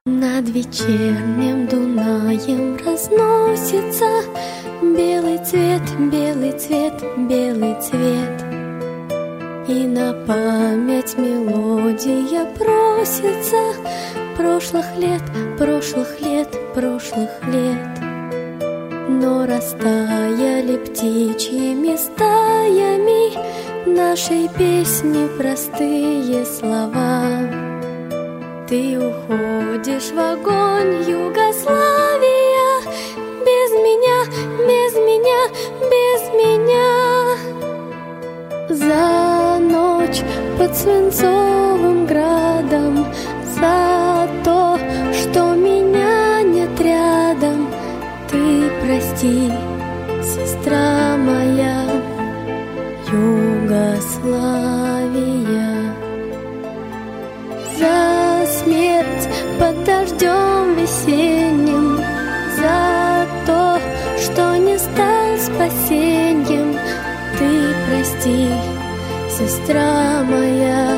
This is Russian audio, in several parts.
Над вечерним Дунаем разносится белый цвет, белый цвет, белый цвет. И на память мелодия просится прошлых лет, прошлых лет, прошлых лет. Но растаяли птичьими стаями нашей песни простые слова. Ты уходишь в огонь, Югославия, без меня, без меня, без меня. За ночь под свинцовым градом, за то, что меня нет рядом. Ты прости, сестра моя, Югославия. За смерть под дождем весенним, за то, что не стал спасеньем. Ты прости, сестра моя,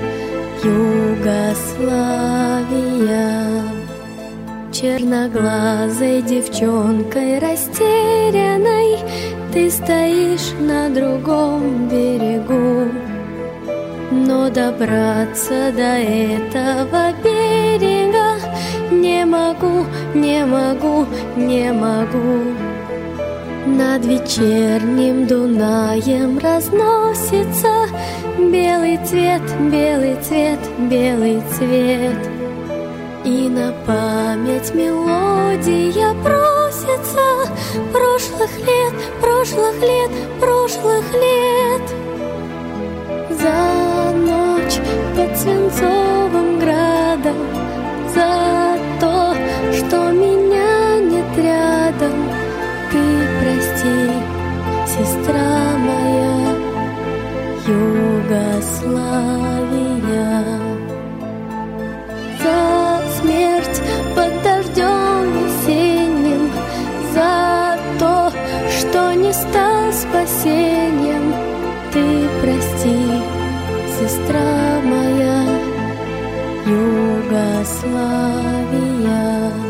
Югославия. Черноглазой девчонкой растерянной ты стоишь на другом берегу. Но добраться до этого берега не могу, не могу, не могу. Над вечерним Дунаем разносится белый цвет, белый цвет, белый цвет. И на память мелодия просится прошлых лет, прошлых лет, прошлых лет. За ночь под свинцовым градом, за то, что меня нет рядом. Ты прости, сестра моя, Югославия. За смерть под дождем весенним, за то, что не стал спасением. Ты прости, сестра моя, Югославия.